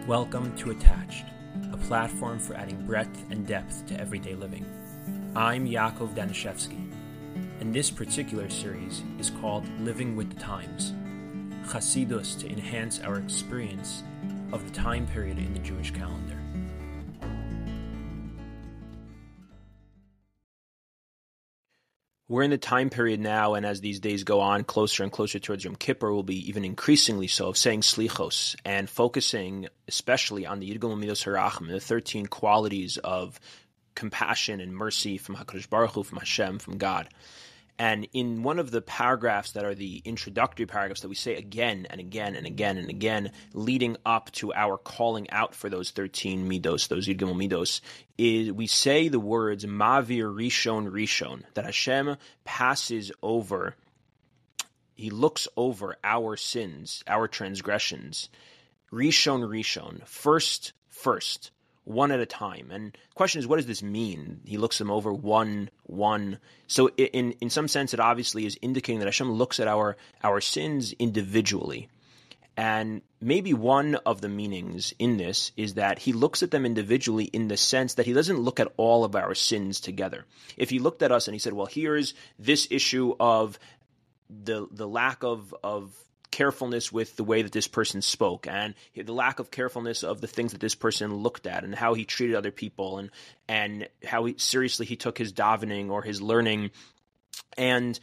Welcome to Attached, a platform for adding breadth and depth to everyday living. I'm Yaakov Danishevsky, and this particular series is called Living with the Times, Chasidus to enhance our experience of the time period in the Jewish calendar. We're in the time period now, and as these days go on, closer and closer towards Yom Kippur, will be even increasingly so, of saying Slichos, and focusing especially on the Yidgul Midos Harachim, the 13 qualities of compassion and mercy from HaKadosh Baruch Hu, from Hashem, from God. And in one of the paragraphs that are the introductory paragraphs that we say again and again and again and again, leading up to our calling out for those 13 midos, those Yud Gimel midos, is we say the words Mavir Rishon Rishon, that Hashem passes over, He looks over our sins, our transgressions, Rishon Rishon, first, one at a time. And the question is, what does this mean? He looks them over one. So in some sense, it obviously is indicating that Hashem looks at our sins individually. And maybe one of the meanings in this is that He looks at them individually in the sense that He doesn't look at all of our sins together. If He looked at us and He said, well, here's this issue of the lack of carefulness with the way that this person spoke, and the lack of carefulness of the things that this person looked at, and how he treated other people, and how seriously he took his davening or his learning, and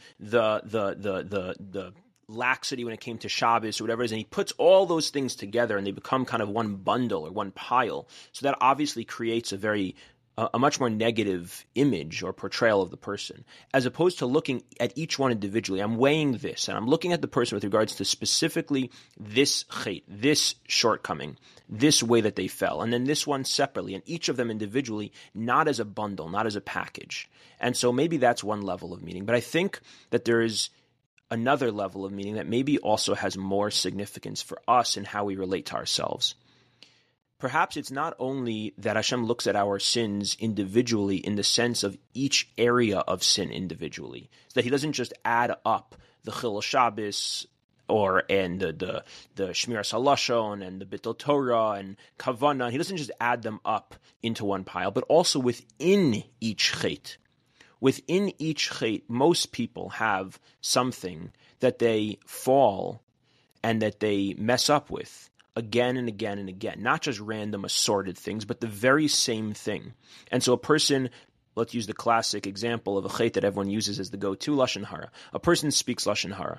the laxity when it came to Shabbos or whatever it is, and he puts all those things together and they become kind of one bundle or one pile. So that obviously creates a much more negative image or portrayal of the person, as opposed to looking at each one individually. I'm weighing this, and I'm looking at the person with regards to specifically this chait, this shortcoming, this way that they fell, and then this one separately, and each of them individually, not as a bundle, not as a package. And so maybe that's one level of meaning. But I think that there is another level of meaning that maybe also has more significance for us in how we relate to ourselves. Perhaps it's not only that Hashem looks at our sins individually in the sense of each area of sin individually, so that He doesn't just add up the Chilul Shabbos and the Shmiras HaLashon and the Bittul Torah and Kavanah. He doesn't just add them up into one pile, but also within each chait. Within each chait, most people have something that they fall and that they mess up with again and again and again, not just random assorted things, but the very same thing. And so a person, let's use the classic example of a chait that everyone uses as the go-to, Lashon Hara. A person speaks Lashon Hara.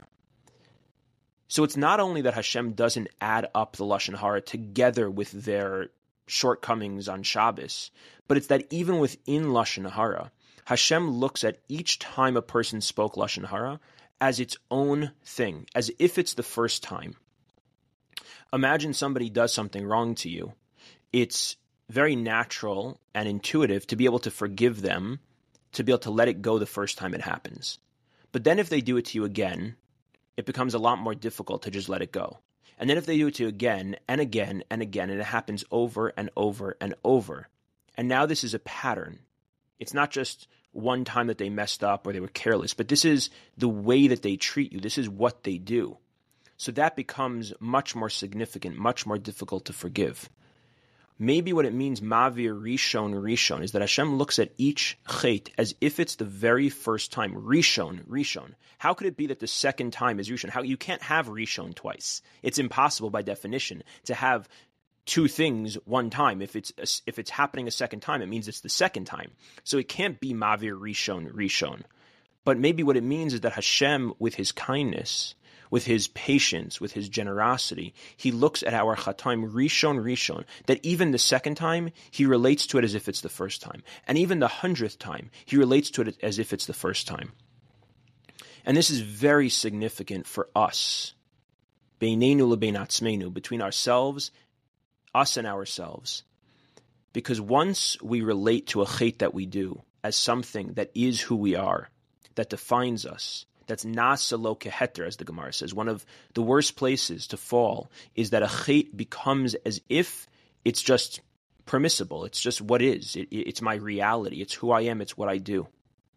So it's not only that Hashem doesn't add up the Lashon Hara together with their shortcomings on Shabbos, but it's that even within Lashon Hara, Hashem looks at each time a person spoke Lashon Hara as its own thing, as if it's the first time. Imagine somebody does something wrong to you. It's very natural and intuitive to be able to forgive them, to be able to let it go the first time it happens. But then if they do it to you again, it becomes a lot more difficult to just let it go. And then if they do it to you again and again and again, and it happens over and over and over, and now this is a pattern. It's not just one time that they messed up or they were careless, but this is the way that they treat you. This is what they do. So that becomes much more significant, much more difficult to forgive. Maybe what it means, Mavir Rishon, is that Hashem looks at each chait as if it's the very first time. Rishon. How could it be that the second time is Rishon? You can't have Rishon twice. It's impossible by definition to have two things one time. If it's happening a second time, it means it's the second time. So it can't be Mavir Rishon. But maybe what it means is that Hashem, with His kindness, with His patience, with His generosity, He looks at our chataim rishon, that even the second time, He relates to it as if it's the first time. And even the 100th time, He relates to it as if it's the first time. And this is very significant for us, beinenu lebein atzmeinu, between ourselves, us and ourselves. Because once we relate to a chait that we do as something that is who we are, that defines us, that's nasa lo keheter, as the Gemara says. One of the worst places to fall is that a chait becomes as if it's just permissible. It's just what is. It's my reality. It's who I am. It's what I do.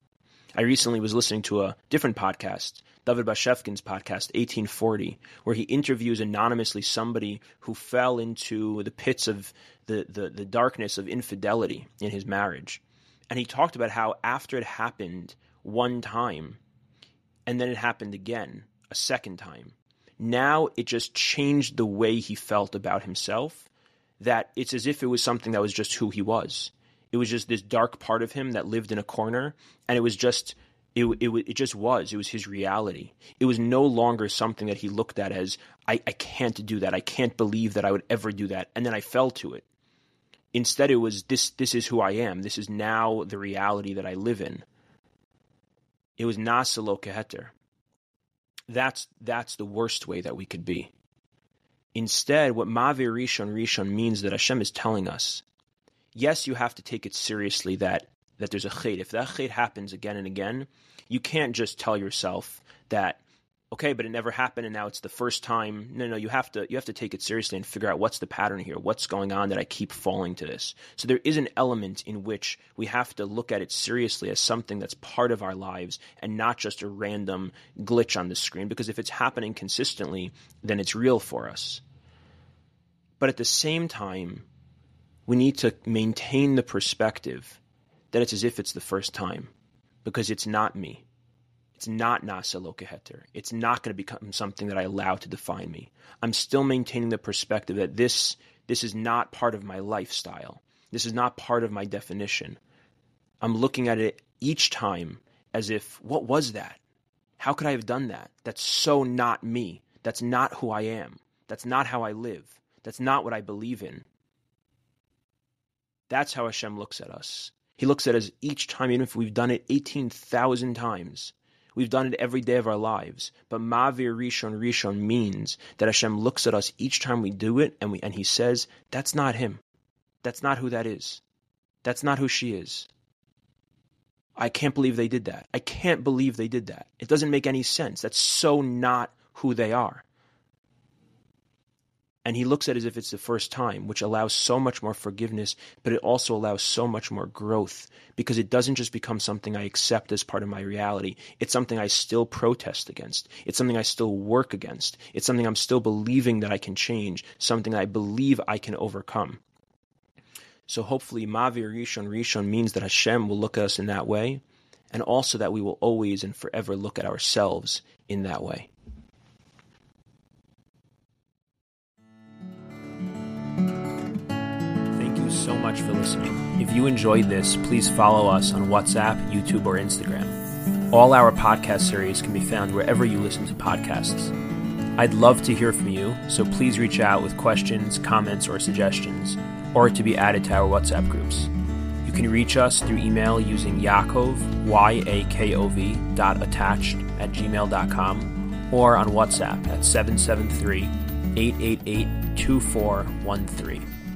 I recently was listening to a different podcast, David Bashevkin's podcast, 1840, where he interviews anonymously somebody who fell into the pits of the darkness of infidelity in his marriage. And he talked about how after it happened one time, and then it happened again, a second time, now it just changed the way he felt about himself, that it's as if it was something that was just who he was. It was just this dark part of him that lived in a corner, and it was just, it just was. It was his reality. It was no longer something that he looked at as, I can't do that. I can't believe that I would ever do that. And then I fell to it. Instead, it was, this is who I am. This is now the reality that I live in. It was nasa lo keheter. That's the worst way that we could be. Instead, what Mavir Rishon means that Hashem is telling us, yes, you have to take it seriously that there's a chait. If that chait happens again and again, you can't just tell yourself that, okay, but it never happened and now it's the first time. No, you have to take it seriously and figure out what's the pattern here, what's going on that I keep falling to this. So there is an element in which we have to look at it seriously as something that's part of our lives and not just a random glitch on the screen, because if it's happening consistently, then it's real for us. But at the same time, we need to maintain the perspective that it's as if it's the first time, because it's not me. It's not nasa lo keheter. It's not going to become something that I allow to define me. I'm still maintaining the perspective that this is not part of my lifestyle. This is not part of my definition. I'm looking at it each time as if, what was that? How could I have done that? That's so not me. That's not who I am. That's not how I live. That's not what I believe in. That's how Hashem looks at us. He looks at us each time, even if we've done it 18,000 times. We've done it every day of our lives. But Mavir Rishon means that Hashem looks at us each time we do it, and He says, that's not him. That's not who that is. That's not who she is. I can't believe they did that. I can't believe they did that. It doesn't make any sense. That's so not who they are. And He looks at it as if it's the first time, which allows so much more forgiveness, but it also allows so much more growth, because it doesn't just become something I accept as part of my reality. It's something I still protest against. It's something I still work against. It's something I'm still believing that I can change, something I believe I can overcome. So hopefully Mavir Rishon means that Hashem will look at us in that way, and also that we will always and forever look at ourselves in that way. So much for listening. If you enjoyed this, please follow us on WhatsApp, YouTube, or Instagram. All our podcast series can be found wherever you listen to podcasts. I'd love to hear from you, so please reach out with questions, comments, or suggestions, or to be added to our WhatsApp groups. You can reach us through email using Yaakov, YAKOV, .attached@gmail.com, or on WhatsApp at 773-888-2413.